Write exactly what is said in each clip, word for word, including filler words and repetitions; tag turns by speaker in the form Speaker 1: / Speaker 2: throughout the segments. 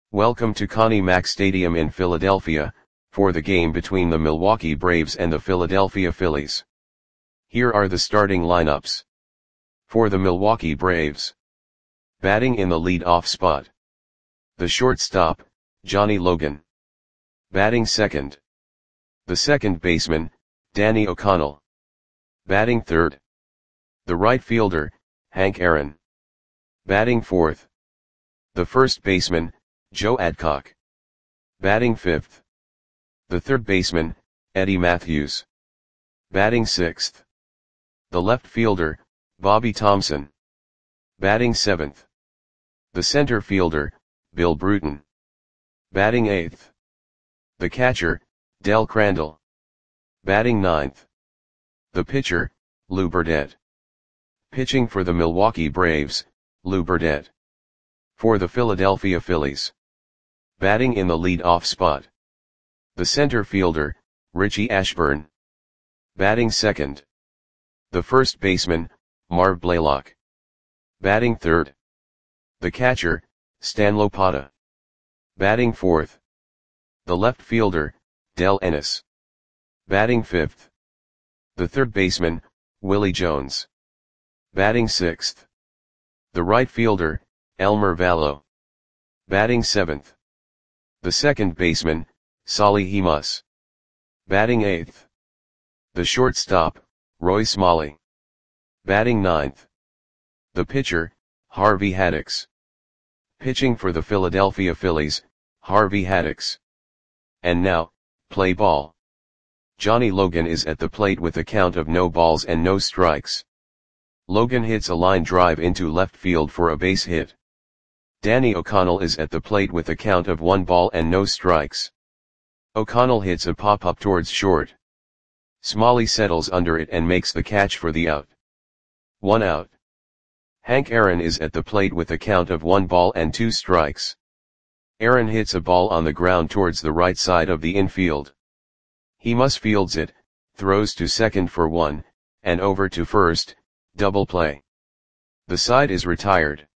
Speaker 1: Welcome to Connie Mack Stadium in Philadelphia, for the game between the Milwaukee Braves and the Philadelphia Phillies. Here are the starting lineups. For the Milwaukee Braves. Batting in the lead-off spot. The shortstop, Johnny Logan. Batting second. The second baseman, Danny O'Connell. Batting third. The right fielder, Hank Aaron. Batting fourth. The first baseman, Joe Adcock. Batting fifth. The third baseman, Eddie Mathews. Batting sixth. The left fielder, Bobby Thomson. Batting seventh. The center fielder, Bill Bruton. Batting eighth. The catcher, Del Crandall. Batting ninth. The pitcher, Lou Burdett. Pitching for the Milwaukee Braves, Lou Burdett. For the Philadelphia Phillies. Batting in the lead-off spot. The center fielder, Richie Ashburn. Batting second. The first baseman, Marv Blaylock. Batting third. The catcher, Stan Lopata. Batting fourth. The left fielder, Del Ennis. Batting fifth. The third baseman, Willie Jones. Batting sixth. The right fielder, Elmer Vallow. Batting seventh. The second baseman, Solly Hemus. Batting eighth. The shortstop, Roy Smalley. Batting ninth. The pitcher, Harvey Haddix. Pitching for the Philadelphia Phillies, Harvey Haddix. And now, play ball. Johnny Logan is at the plate with a count of no balls and no strikes. Logan hits a line drive into left field for a base hit. Danny O'Connell is at the plate with a count of one ball and no strikes. O'Connell hits a pop-up towards short. Smalley settles under it and makes the catch for the out. One out. Hank Aaron is at the plate with a count of one ball and two strikes. Aaron hits a ball on the ground towards the right side of the infield. Hemus fields it, throws to second for one, and over to first, double play. The side is retired.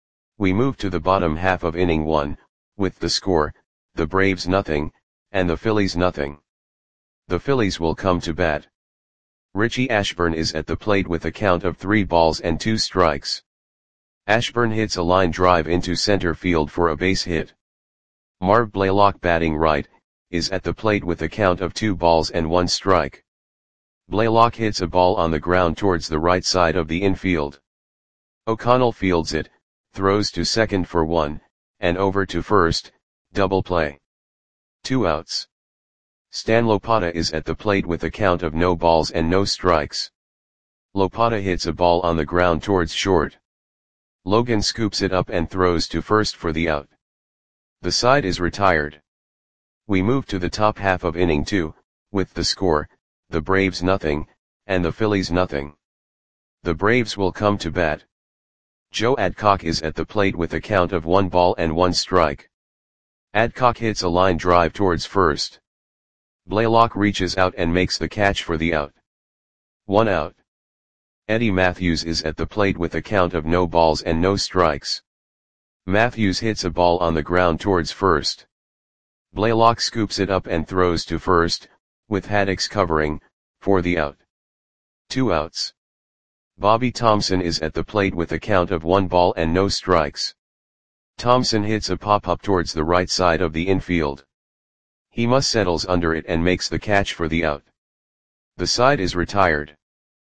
Speaker 1: We move to the bottom half of inning one, with the score, the Braves nothing, and the Phillies nothing. The Phillies will come to bat. Richie Ashburn is at the plate with a count of three balls and two strikes. Ashburn hits a line drive into center field for a base hit. Marv Blaylock, batting right, is at the plate with a count of two balls and one strike. Blaylock hits a ball on the ground towards the right side of the infield. O'Connell fields it, throws to second for one, and over to first, double play. Two outs. Stan Lopata is at the plate with a count of no balls and no strikes. Lopata hits a ball on the ground towards short. Logan scoops it up and throws to first for the out. The side is retired. We move to the top half of inning two, with the score, the Braves nothing, and the Phillies nothing. The Braves will come to bat. Joe Adcock is at the plate with a count of one ball and one strike. Adcock hits a line drive towards first. Blaylock reaches out and makes the catch for the out. One out. Eddie Mathews is at the plate with a count of no balls and no strikes. Mathews hits a ball on the ground towards first. Blaylock scoops it up and throws to first, with Haddix covering, for the out. Two outs. Bobby Thomson is at the plate with a count of one ball and no strikes. Thomson hits a pop-up towards the right side of the infield. Hemus settles under it and makes the catch for the out. The side is retired.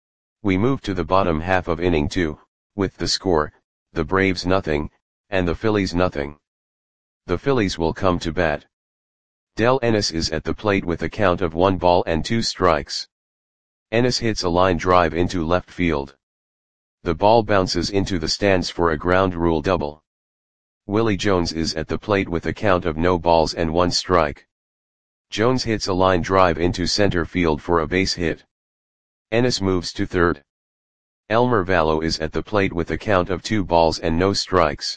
Speaker 1: We move to the bottom half of inning two, with the score, the Braves nothing, and the Phillies nothing. The Phillies will come to bat. Del Ennis is at the plate with a count of one ball and two strikes. Ennis hits a line drive into left field. The ball bounces into the stands for a ground rule double. Willie Jones is at the plate with a count of no balls and one strike. Jones hits a line drive into center field for a base hit. Ennis moves to third. Elmer Vallow is at the plate with a count of two balls and no strikes.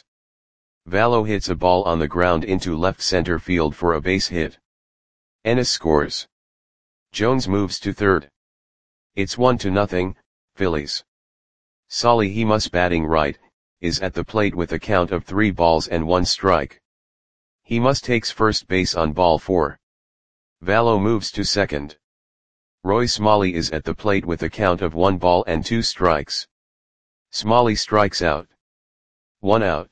Speaker 1: Vallow hits a ball on the ground into left center field for a base hit. Ennis scores. Jones moves to third. It's one to nothing, Phillies. Solly Hemus, batting right, is at the plate with a count of three balls and one strike. Himas takes first base on ball four. Valo moves to second. Roy Smalley is at the plate with a count of one ball and two strikes. Smalley strikes out. One out.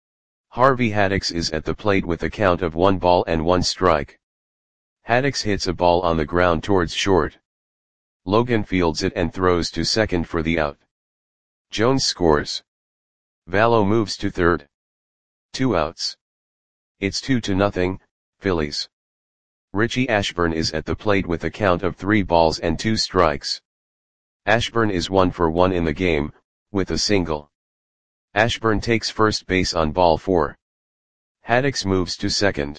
Speaker 1: Harvey Haddix is at the plate with a count of one ball and one strike. Haddix hits a ball on the ground towards short. Logan fields it and throws to second for the out. Jones scores. Valo moves to third. Two outs. It's two to nothing, Phillies. Richie Ashburn is at the plate with a count of three balls and two strikes. Ashburn is one for one in the game, with a single. Ashburn takes first base on ball four. Haddix moves to second.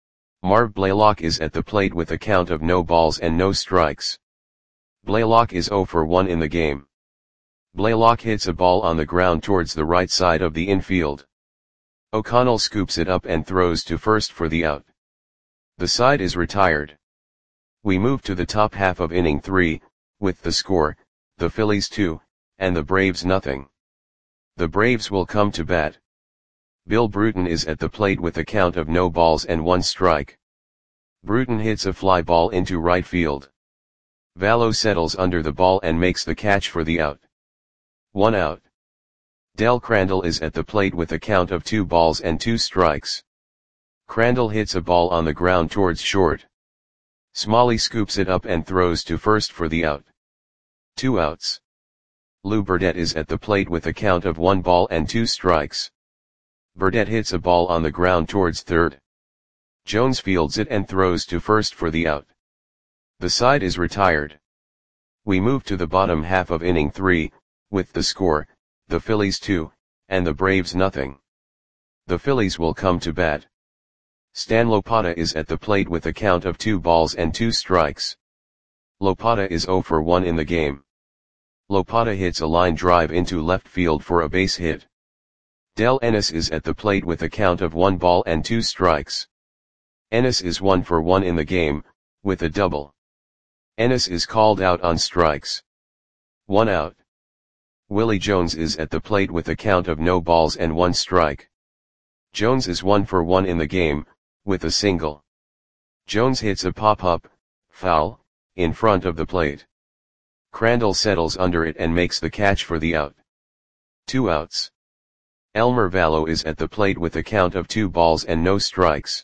Speaker 1: Marv Blaylock is at the plate with a count of no balls and no strikes. Blaylock is zero for one in the game. Blaylock hits a ball on the ground towards the right side of the infield. O'Connell scoops it up and throws to first for the out. The side is retired. We move to the top half of inning three, with the score, the Phillies two, and the Braves nothing. The Braves will come to bat. Bill Bruton is at the plate with a count of no balls and one strike. Bruton hits a fly ball into right field. Valo settles under the ball and makes the catch for the out. One out. Del Crandall is at the plate with a count of two balls and two strikes. Crandall hits a ball on the ground towards short. Smalley scoops it up and throws to first for the out. Two outs. Lou Burdette is at the plate with a count of one ball and two strikes. Burdette hits a ball on the ground towards third. Jones fields it and throws to first for the out. The side is retired. We move to the bottom half of inning three, with the score, the Phillies two, and the Braves nothing. The Phillies will come to bat. Stan Lopata is at the plate with a count of two balls and two strikes. Lopata is zero for one in the game. Lopata hits a line drive into left field for a base hit. Del Ennis is at the plate with a count of one ball and two strikes. Ennis is one for one in the game, with a double. Ennis is called out on strikes. One out. Willie Jones is at the plate with a count of no balls and one strike. Jones is one for one in the game, with a single. Jones hits a pop-up, foul, in front of the plate. Crandall settles under it and makes the catch for the out. Two outs. Elmer Valo is at the plate with a count of two balls and no strikes.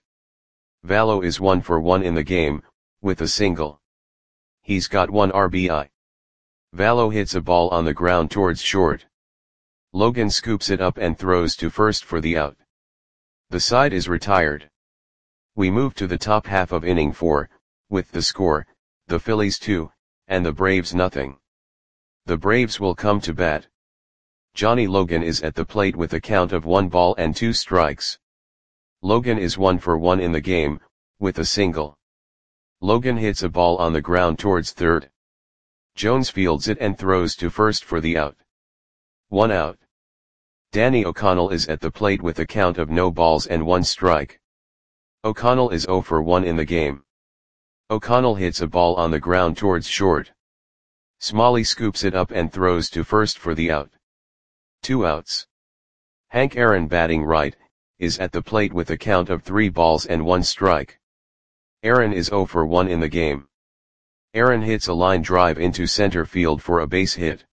Speaker 1: Valo is one for one in the game, with a single. He's got one R B I. Valo hits a ball on the ground towards short. Logan scoops it up and throws to first for the out. The side is retired. We move to the top half of inning four, with the score, the Phillies two, and the Braves nothing. The Braves will come to bat. Johnny Logan is at the plate with a count of one ball and two strikes. Logan is one for one in the game, with a single. Logan hits a ball on the ground towards third. Jones fields it and throws to first for the out. One out. Danny O'Connell is at the plate with a count of no balls and one strike. O'Connell is zero for one in the game. O'Connell hits a ball on the ground towards short. Smalley scoops it up and throws to first for the out. Two outs. Hank Aaron, batting right, is at the plate with a count of three balls and one strike. Aaron is zero for one in the game. Aaron hits a line drive into center field for a base hit.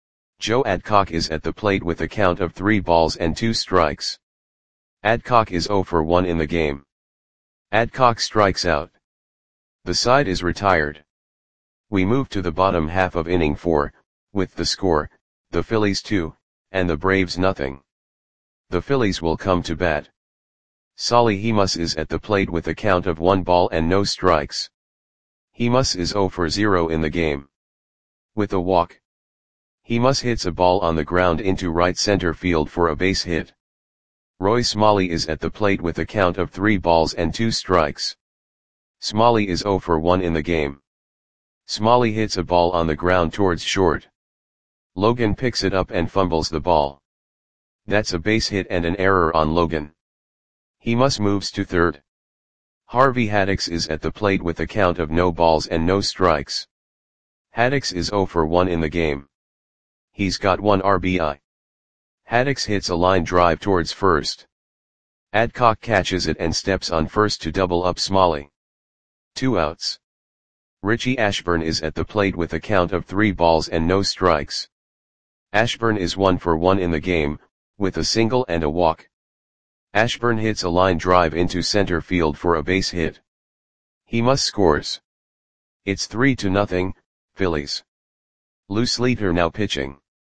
Speaker 1: Joe Adcock is at the plate with a count of three balls and two strikes. Adcock is zero for one in the game. Adcock strikes out. The side is retired. We move to the bottom half of inning four, with the score, the Phillies two, and the Braves nothing. The Phillies will come to bat. Solly Himas is at the plate with a count of one ball and no strikes. Himas is zero for zero in the game. With a walk. Himas hits a ball on the ground into right center field for a base hit. Roy Smalley is at the plate with a count of three balls and two strikes. Smalley is zero for one in the game. Smalley hits a ball on the ground towards short. Logan picks it up and fumbles the ball. That's a base hit and an error on Logan. Himas moves to third. Harvey Haddix is at the plate with a count of no balls and no strikes. Haddix is zero for one in the game. He's got one R B I. Haddix hits a line drive towards first. Adcock catches it and steps on first to double up Smalley. Two outs. Richie Ashburn is at the plate with a count of three balls and no strikes. Ashburn is one for one in the game, with a single and a walk. Ashburn hits a line drive into center field for a base hit. He must scores. It's three to nothing, Phillies. Lou Sleeter now pitching.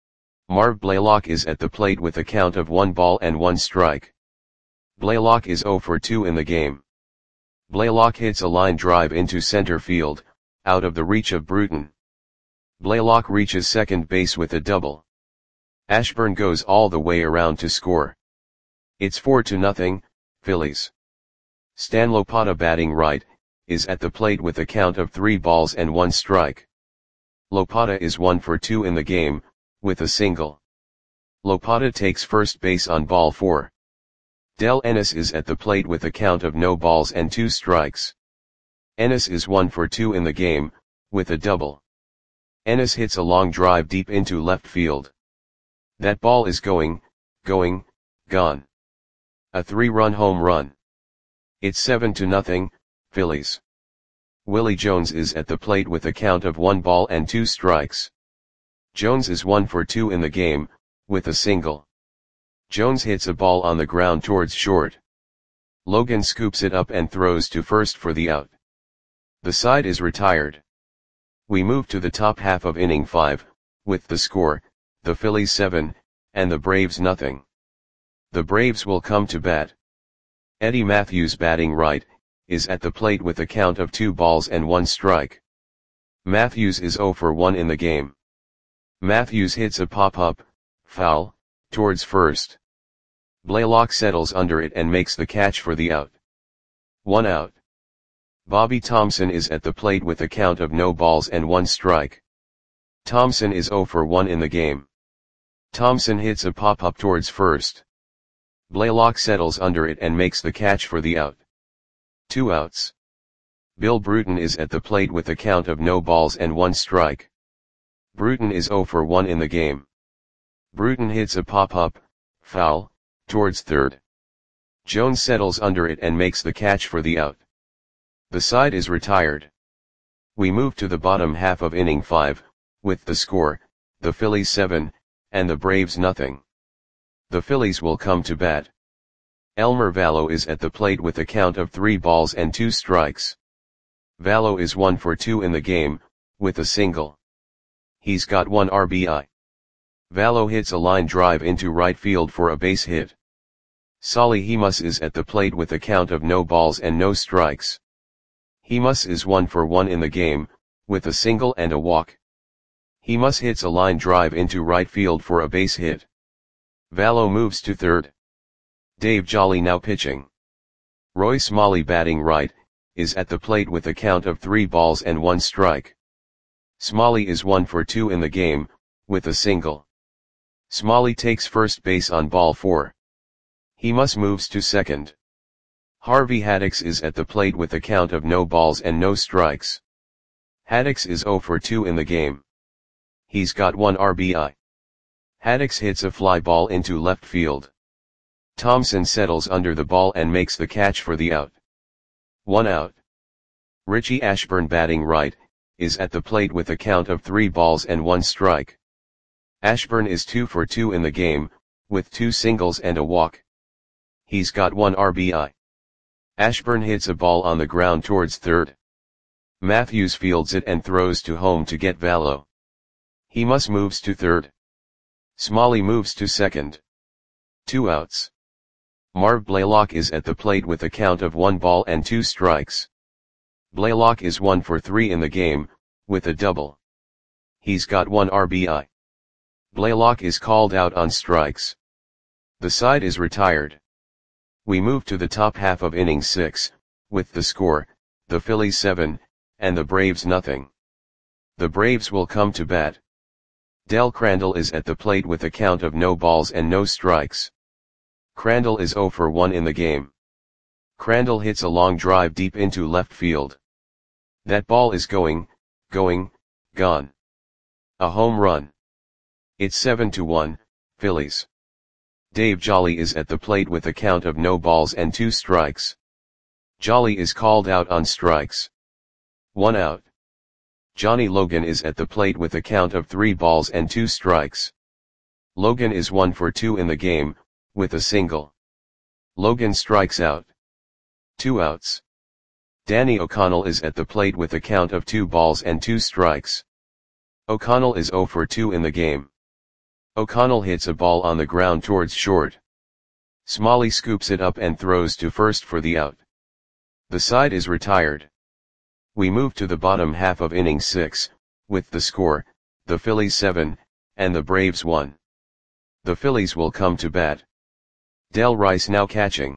Speaker 1: Marv Blaylock is at the plate with a count of one ball and one strike. Blaylock is oh for two in the game. Blaylock hits a line drive into center field, out of the reach of Bruton. Blaylock reaches second base with a double. Ashburn goes all the way around to score. It's four to nothing, Phillies. Stan Lopata batting right, is at the plate with a count of three balls and one strike. Lopata is one for two in the game, with a single. Lopata takes first base on ball four. Del Ennis is at the plate with a count of no balls and two strikes. Ennis is one for two in the game, with a double. Ennis hits a long drive deep into left field. That ball is going, going, gone. A three-run home run. It's seven to nothing, Phillies. Willie Jones is at the plate with a count of one ball and two strikes. Jones is one for two in the game, with a single. Jones hits a ball on the ground towards short. Logan scoops it up and throws to first for the out. The side is retired. We move to the top half of inning five, with the score, the Phillies seven, and the Braves nothing. The Braves will come to bat. Eddie Matthews batting right, is at the plate with a count of two balls and one strike. Matthews is oh for one in the game. Matthews hits a pop-up, foul, towards first. Blaylock settles under it and makes the catch for the out. One out. Bobby Thompson is at the plate with a count of no balls and one strike. Thompson is oh for one in the game. Thompson hits a pop-up towards first. Blaylock settles under it and makes the catch for the out. Two outs. Bill Bruton is at the plate with a count of no balls and one strike. Bruton is oh for one in the game. Bruton hits a pop-up, foul, towards third. Jones settles under it and makes the catch for the out. The side is retired. We move to the bottom half of inning five, with the score, the Phillies seven, and the Braves nothing. The Phillies will come to bat. Elmer Vallo is at the plate with a count of three balls and two strikes. Vallo is one for two in the game, with a single. He's got one R B I. Vallo hits a line drive into right field for a base hit. Solly Hemus is at the plate with a count of no balls and no strikes. Hemus is one for one in the game, with a single and a walk. Hemus hits a line drive into right field for a base hit. Vallo moves to third. Dave Jolly now pitching. Roy Smalley batting right, is at the plate with a count of three balls and one strike. Smalley is one for two in the game, with a single. Smalley takes first base on ball four. Hemus moves to second. Harvey Haddix is at the plate with a count of no balls and no strikes. Haddix is oh for two in the game. He's got one R B I. Haddix hits a fly ball into left field. Thompson settles under the ball and makes the catch for the out. One out. Richie Ashburn batting right, is at the plate with a count of three balls and one strike. Ashburn is two for two in the game, with two singles and a walk. He's got one R B I. Ashburn hits a ball on the ground towards third. Matthews fields it and throws to home to get Vallo. Hemus moves to third. Smalley moves to second. Two outs. Marv Blaylock is at the plate with a count of one ball and two strikes. Blaylock is one for three in the game, with a double. He's got one R B I. Blaylock is called out on strikes. The side is retired. We move to the top half of inning six, with the score, the Phillies seven, and the Braves nothing. The Braves will come to bat. Del Crandall is at the plate with a count of no balls and no strikes. Crandall is oh for one in the game. Crandall hits a long drive deep into left field. That ball is going, going, gone. A home run. It's seven to one, Phillies. Dave Jolly is at the plate with a count of no balls and two strikes. Jolly is called out on strikes. One out. Johnny Logan is at the plate with a count of three balls and two strikes. Logan is one for two in the game, with a single. Logan strikes out. Two outs. Danny O'Connell is at the plate with a count of two balls and two strikes. O'Connell is zero for two in the game. O'Connell hits a ball on the ground towards short. Smalley scoops it up and throws to first for the out. The side is retired. We move to the bottom half of inning six, with the score, the Phillies seven, and the Braves one. The Phillies will come to bat. Del Rice now catching.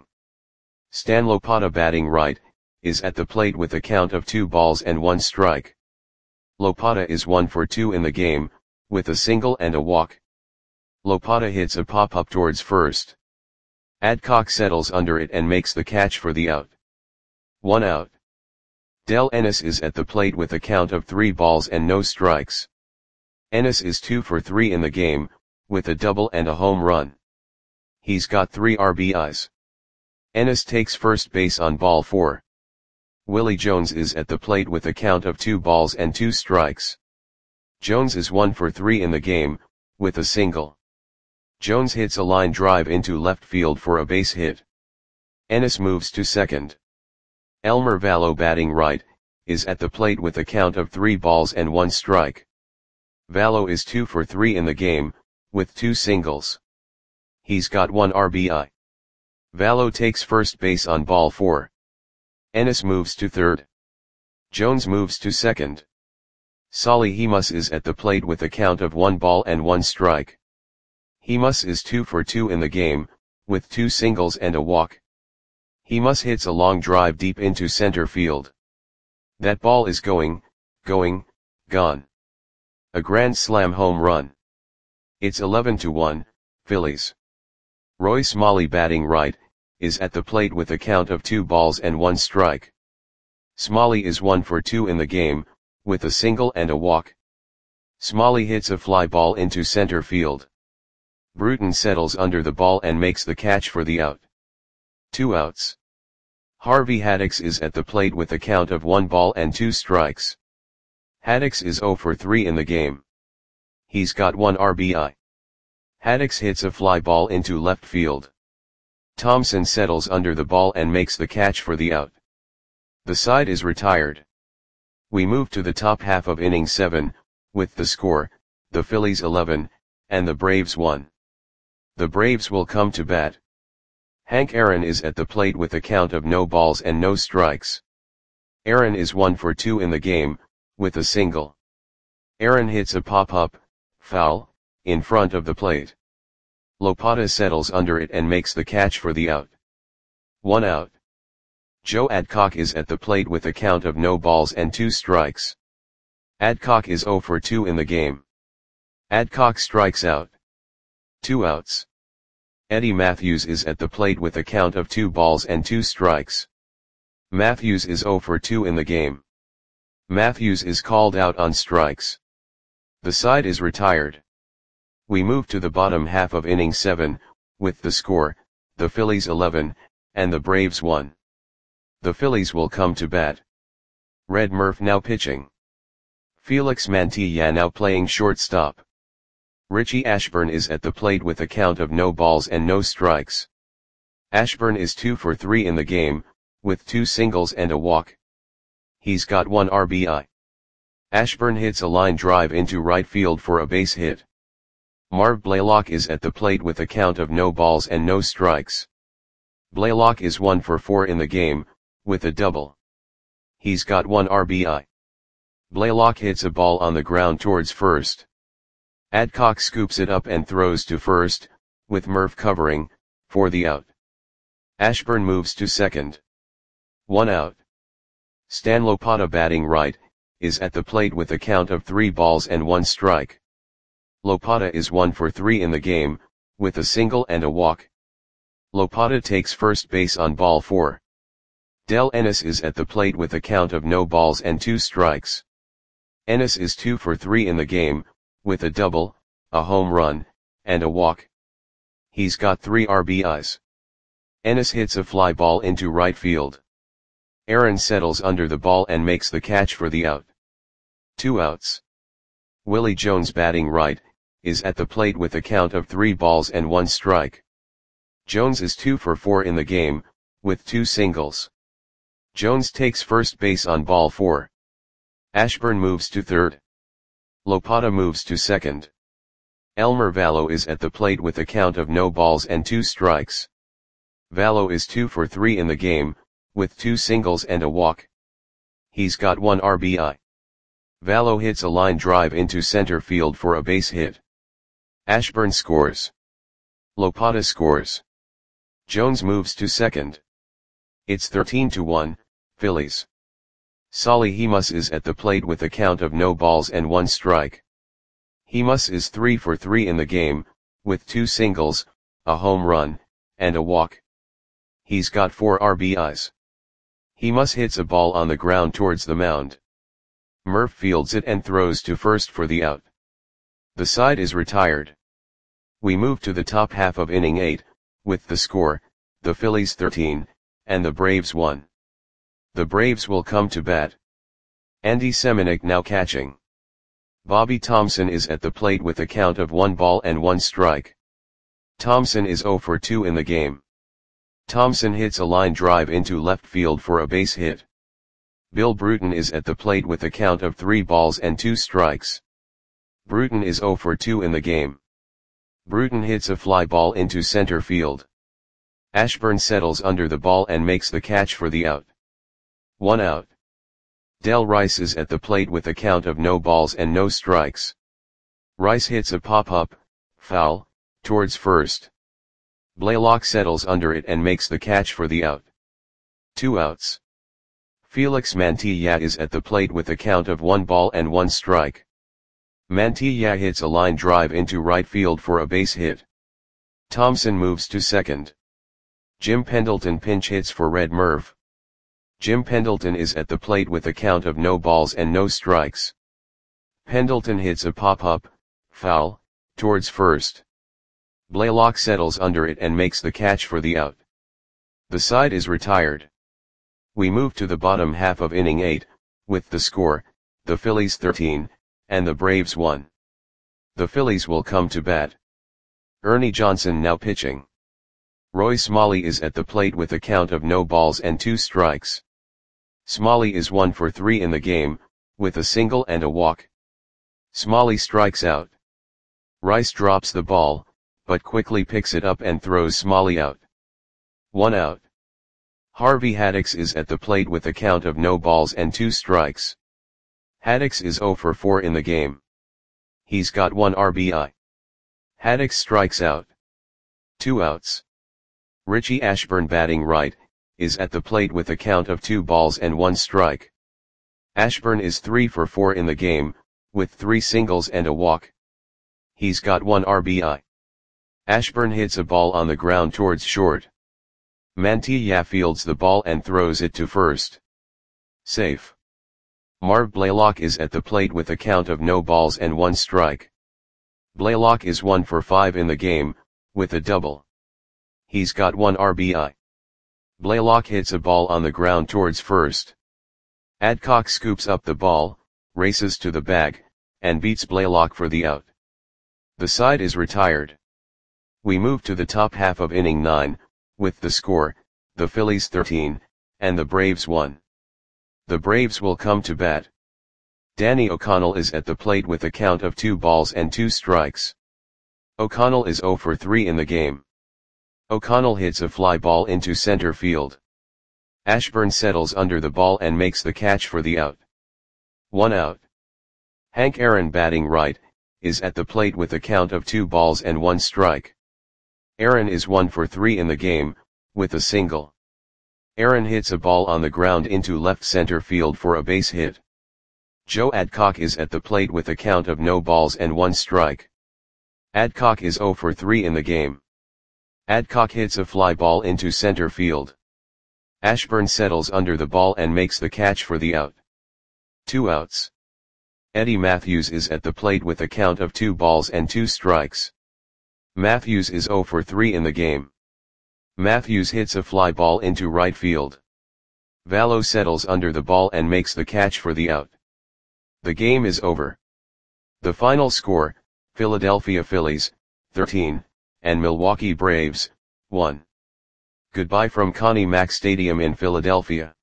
Speaker 1: Stan Lopata batting right, is at the plate with a count of two balls and one strike. Lopata is one for two in the game, with a single and a walk. Lopata hits a pop-up towards first. Adcock settles under it and makes the catch for the out. One out. Del Ennis is at the plate with a count of three balls and no strikes. Ennis is two for three in the game, with a double and a home run. He's got three R B Is. Ennis takes first base on ball four. Willie Jones is at the plate with a count of two balls and two strikes. Jones is one for three in the game, with a single. Jones hits a line drive into left field for a base hit. Ennis moves to second. Elmer Vallo batting right, is at the plate with a count of three balls and one strike. Vallo is two for three in the game, with two singles. He's got one R B I. Vallo takes first base on ball four. Ennis moves to third. Jones moves to second. Solly Hemus is at the plate with a count of one ball and one strike. Hemus is two for two in the game, with two singles and a walk. Hemus hits a long drive deep into center field. That ball is going, going, gone. A grand slam home run. It's eleven to one, Phillies. Roy Smalley batting right, is at the plate with a count of two balls and one strike. Smalley is one for two in the game, with a single and a walk. Smalley hits a fly ball into center field. Bruton settles under the ball and makes the catch for the out. Two outs. Harvey Haddix is at the plate with a count of one ball and two strikes. Haddix is zero for three in the game. He's got one R B I. Haddix hits a fly ball into left field. Thompson settles under the ball and makes the catch for the out. The side is retired. We move to the top half of inning seven, with the score, the Phillies eleven, and the Braves one. The Braves will come to bat. Hank Aaron is at the plate with a count of no balls and no strikes. Aaron is one for two in the game, with a single. Aaron hits a pop-up, foul, in front of the plate. Lopata settles under it and makes the catch for the out. One out. Joe Adcock is at the plate with a count of no balls and two strikes. Adcock is zero for two in the game. Adcock strikes out. Two outs. Eddie Matthews is at the plate with a count of two balls and two strikes. Matthews is zero for two in the game. Matthews is called out on strikes. The side is retired. We move to the bottom half of inning seven, with the score, the Phillies eleven, and the Braves one. The Phillies will come to bat. Red Murph now pitching. Felix Mantilla now playing shortstop. Richie Ashburn is at the plate with a count of no balls and no strikes. Ashburn is two for three in the game, with two singles and a walk. He's got one R B I. Ashburn hits a line drive into right field for a base hit. Marv Blaylock is at the plate with a count of no balls and no strikes. Blaylock is one for four in the game, with a double. He's got one R B I. Blaylock hits a ball on the ground towards first. Adcock scoops it up and throws to first, with Murph covering, for the out. Ashburn moves to second. One out. Stan Lopata batting right, is at the plate with a count of three balls and one strike. Lopata is one for three in the game, with a single and a walk. Lopata takes first base on ball four. Del Ennis is at the plate with a count of no balls and two strikes. Ennis is two for three in the game, with a double, a home run, and a walk. He's got three R B Is. Ennis hits a fly ball into right field. Aaron settles under the ball and makes the catch for the out. Two outs. Willie Jones, batting right, is at the plate with a count of three balls and one strike. Jones is two for four in the game, with two singles. Jones takes first base on ball four. Ashburn moves to third. Lopata moves to second. Elmer Vallo is at the plate with a count of no balls and two strikes. Vallo is two for three in the game, with two singles and a walk. He's got one R B I. Vallo hits a line drive into center field for a base hit. Ashburn scores. Lopata scores. Jones moves to second. It's thirteen to one, Phillies. Solly Hemus is at the plate with a count of no balls and one strike. Hemus is three for three in the game, with two singles, a home run, and a walk. He's got four R B Is. Hemus hits a ball on the ground towards the mound. Murph fields it and throws to first for the out. The side is retired. We move to the top half of inning eight, with the score, the Phillies thirteen, and the Braves one. The Braves will come to bat. Andy Seminick now catching. Bobby Thompson is at the plate with a count of one ball and one strike. Thompson is zero for two in the game. Thompson hits a line drive into left field for a base hit. Bill Bruton is at the plate with a count of three balls and two strikes. Bruton is zero for two in the game. Bruton hits a fly ball into center field. Ashburn settles under the ball and makes the catch for the out. One out. Del Rice is at the plate with a count of no balls and no strikes. Rice hits a pop-up, foul, towards first. Blaylock settles under it and makes the catch for the out. Two outs. Felix Mantilla is at the plate with a count of one ball and one strike. Mantilla hits a line drive into right field for a base hit. Thompson moves to second. Jim Pendleton pinch hits for Red Murph. Jim Pendleton is at the plate with a count of no balls and no strikes. Pendleton hits a pop-up, foul, towards first. Blaylock settles under it and makes the catch for the out. The side is retired. We move to the bottom half of inning eight, with the score, the Phillies thirteen, and the Braves one. The Phillies will come to bat. Ernie Johnson now pitching. Roy Smalley is at the plate with a count of no balls and two strikes. Smalley is one for three in the game, with a single and a walk. Smalley strikes out. Rice drops the ball, but quickly picks it up and throws Smalley out. One out. Harvey Haddix is at the plate with a count of no balls and two strikes. Haddix is zero for four in the game. He's got one R B I. Haddix strikes out. Two outs. Richie Ashburn, batting right, is at the plate with a count of two balls and one strike. Ashburn is three for four in the game, with three singles and a walk. He's got one R B I. Ashburn hits a ball on the ground towards short. Mantilla fields the ball and throws it to first. Safe. Marv Blaylock is at the plate with a count of no balls and one strike. Blaylock is one for five in the game, with a double. He's got one R B I. Blaylock hits a ball on the ground towards first. Adcock scoops up the ball, races to the bag, and beats Blaylock for the out. The side is retired. We move to the top half of inning nine, with the score, the Phillies thirteen, and the Braves one. The Braves will come to bat. Danny O'Connell is at the plate with a count of two balls and two strikes. O'Connell is zero for three in the game. O'Connell hits a fly ball into center field. Ashburn settles under the ball and makes the catch for the out. One out. Hank Aaron, batting right, is at the plate with a count of two balls and one strike. Aaron is one for three in the game, with a single. Aaron hits a ball on the ground into left center field for a base hit. Joe Adcock is at the plate with a count of no balls and one strike. Adcock is zero for three in the game. Adcock hits a fly ball into center field. Ashburn settles under the ball and makes the catch for the out. Two outs. Eddie Matthews is at the plate with a count of two balls and two strikes. Matthews is zero for three in the game. Matthews hits a fly ball into right field. Valo settles under the ball and makes the catch for the out. The game is over. The final score, Philadelphia Phillies, thirteen, and Milwaukee Braves, one. Goodbye from Connie Mack Stadium in Philadelphia.